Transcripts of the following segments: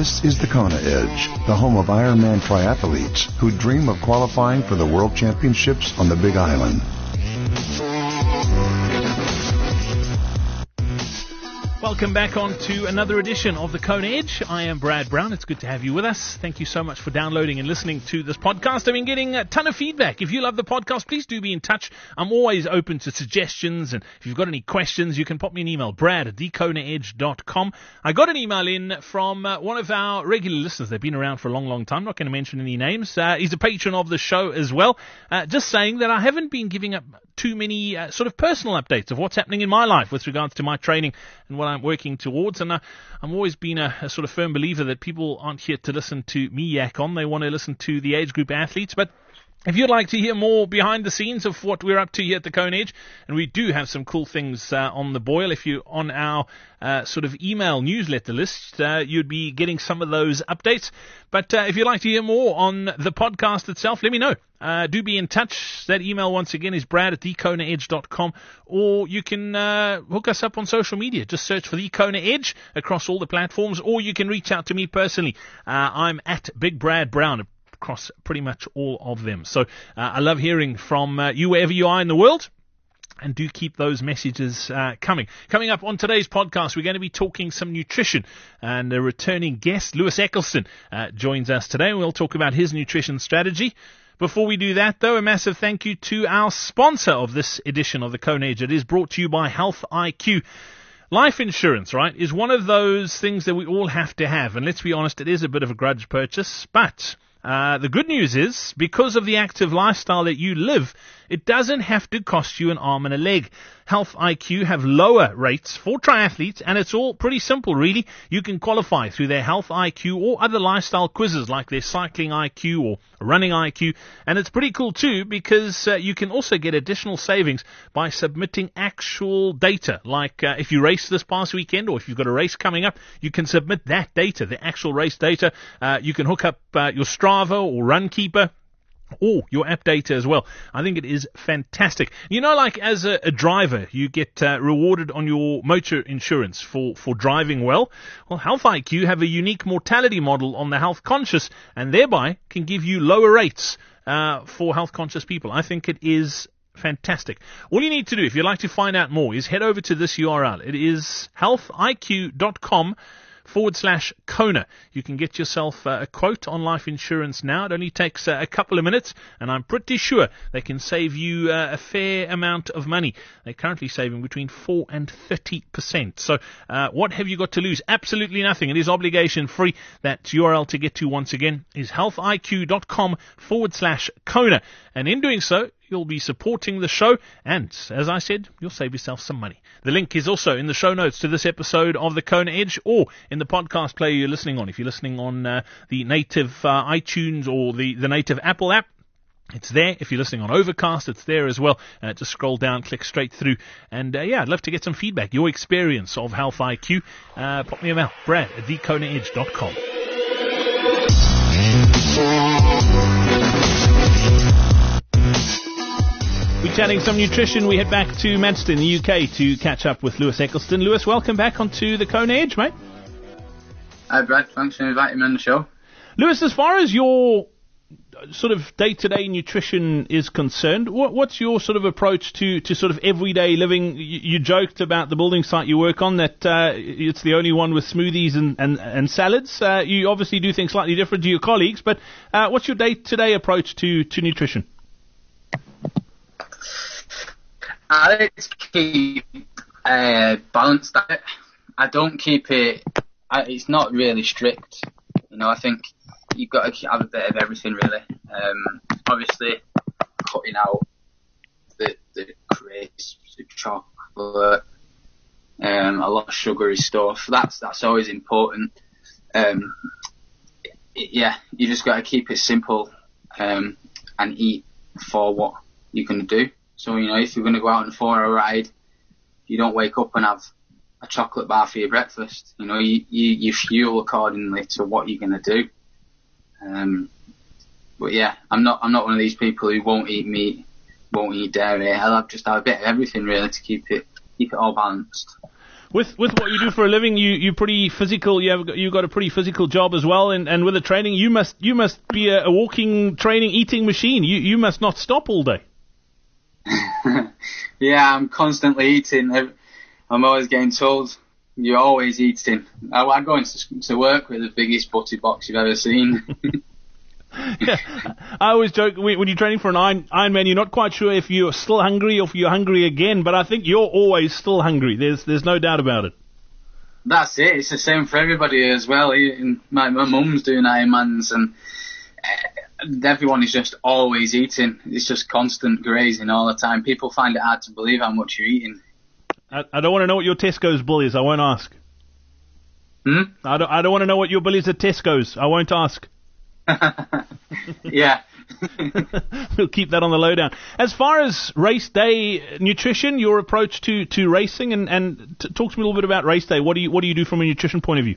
This is the Kona Edge, the home of Ironman triathletes who dream of qualifying for the World Championships on the Big Island. Welcome back on to another edition of the Kona Edge. I am Brad Brown. It's good to have you with us. Thank you so much for downloading and listening to this podcast. I've been getting a ton of feedback. If you love the podcast, please do be in touch. I'm always open to suggestions, and if you've got any questions, you can pop me an email, brad@thekonaedge.com. I got an email in from one of our regular listeners. They've been around for a long, long time. Not going to mention any names. He's a patron of the show as well. Just saying that I haven't been giving up too many sort of personal updates of what's happening in my life with regards to my training and what I'm working towards. And I'm always been a sort of firm believer that people aren't here to listen to me yak on. They want to listen to the age group athletes. But if you'd like to hear more behind the scenes of what we're up to here at the Kona Edge, and we do have some cool things on the boil, if you're on our sort of email newsletter list, you'd be getting some of those updates. But if you'd like to hear more on the podcast itself, let me know. Do be in touch. That email, once again, is brad@thekonaedge.com, or you can hook us up on social media. Just search for The Kona Edge across all the platforms, or you can reach out to me personally. I'm at Big Brad Brown across pretty much all of them. So I love hearing from you wherever you are in the world. And do keep those messages coming. Coming up on today's podcast, we're going to be talking some nutrition. And a returning guest, Lewis Eccleston, joins us today. We'll talk about his nutrition strategy. Before we do that, though, a massive thank you to our sponsor of this edition of the Kona Edge. It is brought to you by Health IQ. Life insurance, right, is one of those things that we all have to have. And let's be honest, it is a bit of a grudge purchase. But the good news is, because of the active lifestyle that you live, it doesn't have to cost you an arm and a leg. Health IQ have lower rates for triathletes, and it's all pretty simple, really. You can qualify through their Health IQ or other lifestyle quizzes like their Cycling IQ or Running IQ. And it's pretty cool, too, because you can also get additional savings by submitting actual data. Like if you raced this past weekend, or if you've got a race coming up, you can submit that data, the actual race data. You can hook up your Strava or Runkeeper, or your app data as well. I think it is fantastic. You know, like as a driver, you get rewarded on your motor insurance for driving well. Well, Health IQ have a unique mortality model on the health conscious, and thereby can give you lower rates for health conscious people. I think it is fantastic. All you need to do, if you'd like to find out more, is head over to this URL. It is healthiq.com/Kona. You can get yourself a quote on life insurance now. It only takes a couple of minutes, and I'm pretty sure they can save you a fair amount of money. They're currently saving between 4 and 30%. So what have you got to lose? Absolutely nothing. It is obligation free. That URL to get to, once again, is healthiq.com/Kona. And in doing so, you'll be supporting the show, and as I said, you'll save yourself some money. The link is also in the show notes to this episode of the Kona Edge, or in the podcast player you're listening on. If you're listening on the native iTunes or the native Apple app, it's there. If you're listening on Overcast, it's there as well. Just scroll down, click straight through. And I'd love to get some feedback, your experience of Health IQ. Pop me a mail, brad@thekonaedge.com. We're chatting some nutrition. We head back to Manchester in the UK to catch up with Lewis Eccleston. Lewis, welcome back onto the Kona Edge, mate. Hi, Brad. Thanks for inviting me on the show. Lewis, as far as your sort of day-to-day nutrition is concerned, what's your sort of approach to sort of everyday living? You joked about the building site you work on, that it's the only one with smoothies and salads. You obviously do things slightly different to your colleagues, but what's your day-to-day approach to nutrition? I like to keep a balanced diet. I don't keep it, it's not really strict. You know, I think you've got to have a bit of everything, really. Obviously, cutting out the crisps, the chocolate, a lot of sugary stuff. That's always important. You just got to keep it simple and eat for what you're going to do. So, you know, if you're going to go out on a 4-hour ride, you don't wake up and have a chocolate bar for your breakfast. You know, you fuel accordingly to what you're going to do. But yeah, I'm not one of these people who won't eat meat, won't eat dairy. I'll just have a bit of everything, really, to keep it all balanced. With what you do for a living, you're pretty physical. You've got a pretty physical job as well, and with the training, you must be a walking, training, eating machine. You must not stop all day. Yeah, I'm constantly eating. I'm always getting told, you're always eating. I go into work with the biggest butty box you've ever seen. Yeah, I always joke when you're training for an Ironman, you're not quite sure if you're still hungry or if you're hungry again, but I think you're always still hungry. There's no doubt about it. That's it. It's the same for everybody as well. My mum's doing Ironmans, and everyone is just always eating. It's just constant grazing all the time. People find it hard to believe how much you're eating. I don't want to know what your Tesco's bill is. I won't ask. I don't want to know what your bill is at Tesco's. I won't ask. Yeah. We'll keep that on the lowdown. As far as race day nutrition, your approach to racing, and talk to me a little bit about race day. What do you do from a nutrition point of view?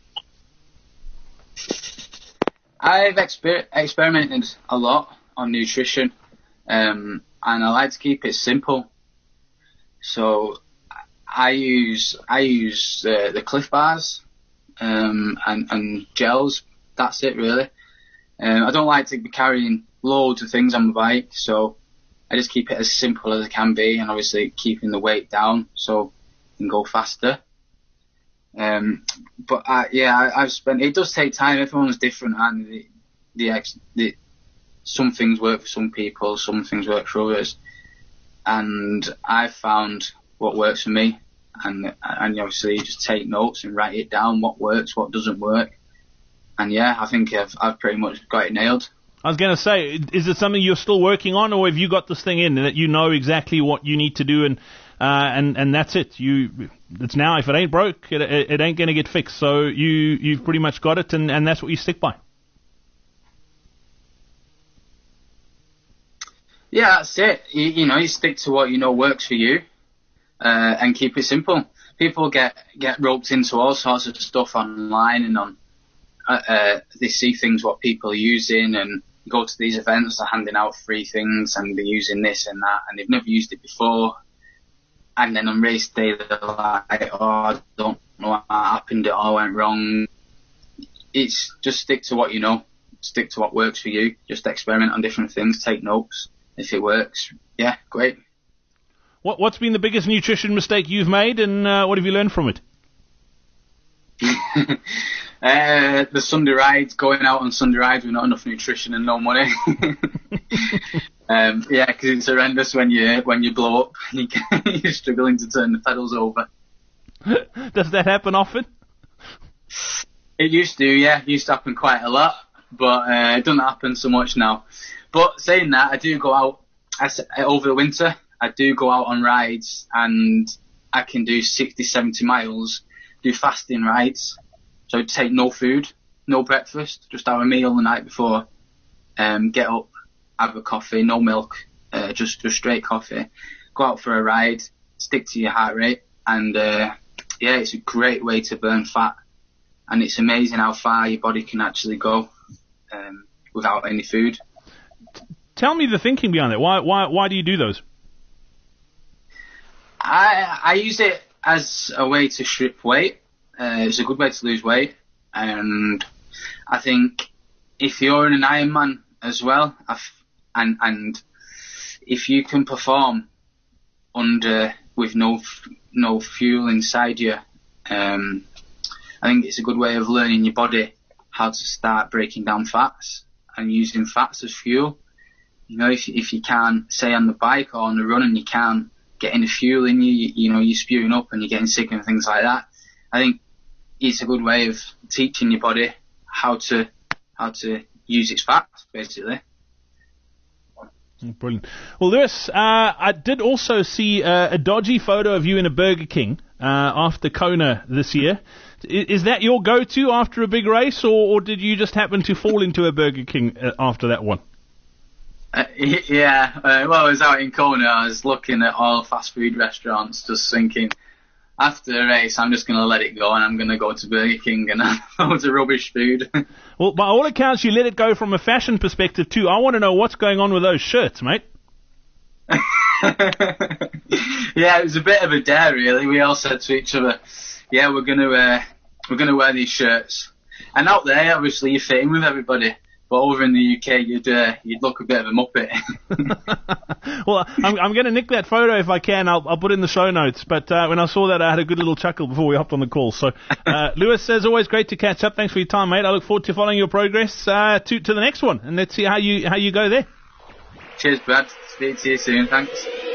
I've experimented a lot on nutrition, and I like to keep it simple. So I use the Cliff Bars and gels. That's it, really. I don't like to be carrying loads of things on my bike, so I just keep it as simple as it can be, and obviously keeping the weight down so I can go faster. But I've spent. It does take time. Everyone's different, and some things work for some people, some things work for others, and I've found what works for me, and obviously you just take notes and write it down. What works, what doesn't work. And yeah, I think I've pretty much got it nailed. I was going to say, is it something you're still working on, or have you got this thing in that you know exactly what you need to do, and that's it? It's now, if it ain't broke, it ain't going to get fixed. So you've pretty much got it, and that's what you stick by. Yeah, that's it. You stick to what you know works for you, and keep it simple. People get roped into all sorts of stuff online and on. They see things what people are using, and you go to these events, they're handing out free things and they're using this and that, and they've never used it before, and then on race day they're like, oh, I don't know what happened, it all went wrong. It's just stick to what you know, stick to what works for you, just experiment on different things, take notes. If it works, yeah, great. What's been the biggest nutrition mistake you've made, and what have you learned from it? The Sunday rides, going out on Sunday rides with not enough nutrition and no money. Yeah, because it's horrendous when you blow up and you're struggling to turn the pedals over. Does that happen often? It used to, yeah. It used to happen quite a lot, but it doesn't happen so much now. But saying that, I do go out over the winter. I do go out on rides, and I can do 60, 70 miles, do fasting rides. So take no food, no breakfast, just have a meal the night before, get up, have a coffee, no milk, just straight coffee, go out for a ride, stick to your heart rate, and yeah, it's a great way to burn fat, and it's amazing how far your body can actually go without any food. Tell me the thinking behind it. Why do you do those? I use it as a way to strip weight. It's a good way to lose weight, and I think if you're in an Ironman as well, and if you can perform with no fuel inside you, I think it's a good way of learning your body how to start breaking down fats and using fats as fuel. You know, if you can't, say on the bike or on the run, and you can't get any fuel in you, you're spewing up and you're getting sick and things like that. I think it's a good way of teaching your body how to use its fats, basically. Brilliant. Well, Lewis, I did also see a dodgy photo of you in a Burger King after Kona this year. Is that your go-to after a big race, or did you just happen to fall into a Burger King after that one? Yeah, well, I was out in Kona, I was looking at all fast food restaurants, just thinking, after the race, I'm just going to let it go, and I'm going to go to Burger King and have loads of rubbish food. Well, by all accounts, you let it go from a fashion perspective too. I want to know what's going on with those shirts, mate. Yeah, it was a bit of a dare, really. We all said to each other, "Yeah, we're gonna wear these shirts." And out there, obviously, you fit in with everybody. But over in the UK, you'd look a bit of a muppet. Well, I'm going to nick that photo if I can. I'll put it in the show notes. But when I saw that, I had a good little chuckle before we hopped on the call. So, Lewis, as always, great to catch up. Thanks for your time, mate. I look forward to following your progress to the next one, and let's see how you go there. Cheers, Brad. Speak to you soon. Thanks.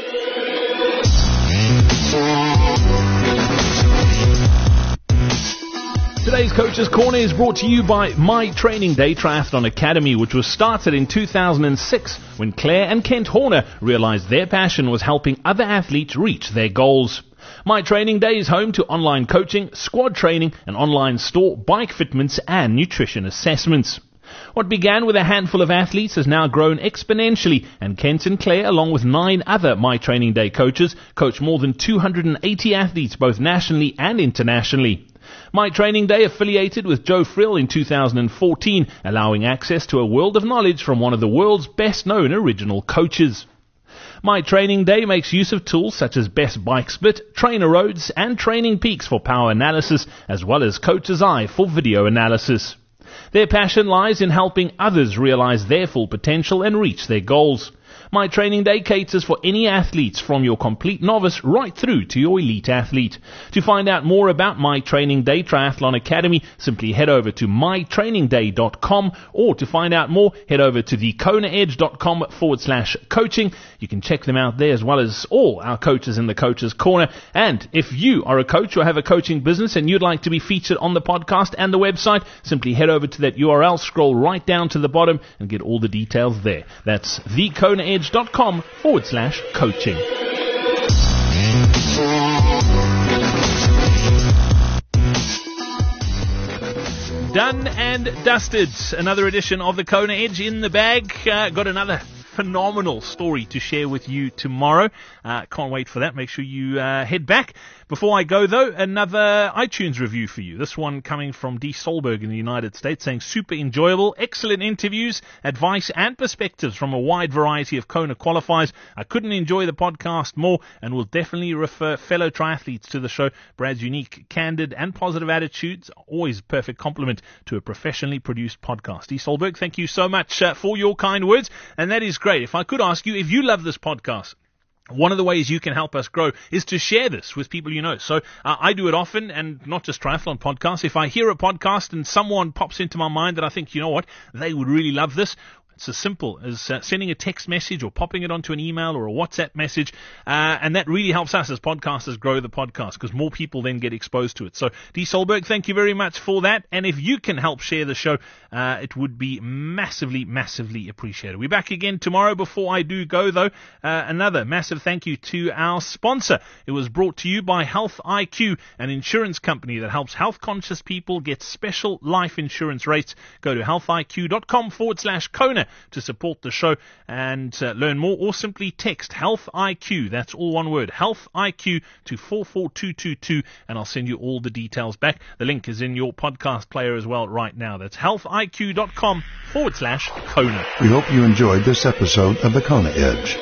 Today's Coach's Corner is brought to you by My Training Day Triathlon Academy, which was started in 2006 when Claire and Kent Horner realized their passion was helping other athletes reach their goals. My Training Day is home to online coaching, squad training, and online store, bike fitments, and nutrition assessments. What began with a handful of athletes has now grown exponentially, and Kent and Claire, along with 9 other My Training Day coaches, coach more than 280 athletes both nationally and internationally. My Training Day affiliated with Joe Frill in 2014, allowing access to a world of knowledge from one of the world's best-known original coaches. My Training Day makes use of tools such as Best Bike Split, Trainer Roads, and Training Peaks for power analysis, as well as Coach's Eye for video analysis. Their passion lies in helping others realize their full potential and reach their goals. My Training Day caters for any athletes from your complete novice right through to your elite athlete. To find out more about My Training Day Triathlon Academy, simply head over to mytrainingday.com, or to find out more, head over to thekonaedge.com/coaching. You can check them out there, as well as all our coaches in the Coach's Corner. And if you are a coach or have a coaching business and you'd like to be featured on the podcast and the website, simply head over to that URL, scroll right down to the bottom and get all the details there. That's thekonaedge.com/coaching. Done and dusted. Another edition of the Kona Edge in the bag. Got another phenomenal story to share with you tomorrow. Can't wait for that. Make sure you head back. Before I go, though, another iTunes review for you. This one coming from D. Solberg in the United States, saying super enjoyable, excellent interviews, advice and perspectives from a wide variety of Kona qualifiers. I couldn't enjoy the podcast more and will definitely refer fellow triathletes to the show. Brad's unique, candid and positive attitudes, always a perfect compliment to a professionally produced podcast. D. Solberg, thank you so much for your kind words, and that is great. If I could ask you, if you love this podcast, one of the ways you can help us grow is to share this with people you know. So I do it often, and not just triathlon podcasts. If I hear a podcast and someone pops into my mind that I think, you know what, they would really love this, it's as simple as sending a text message or popping it onto an email or a WhatsApp message, and that really helps us as podcasters grow the podcast because more people then get exposed to it. So, D. Solberg, thank you very much for that, and if you can help share the show, it would be massively, massively appreciated. We're back again tomorrow. Before I do go, though, another massive thank you to our sponsor. It was brought to you by Health IQ, an insurance company that helps health-conscious people get special life insurance rates. Go to healthiq.com/Kona to support the show and learn more, or simply text Health IQ, that's all one word, Health IQ, to 44222, and I'll send you all the details back. The link is in your podcast player as well right now. That's healthiq.com/Kona. We hope you enjoyed this episode of the Kona Edge.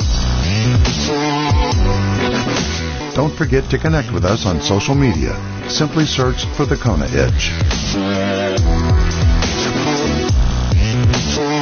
Don't forget to connect with us on social media. Simply search for the Kona Edge.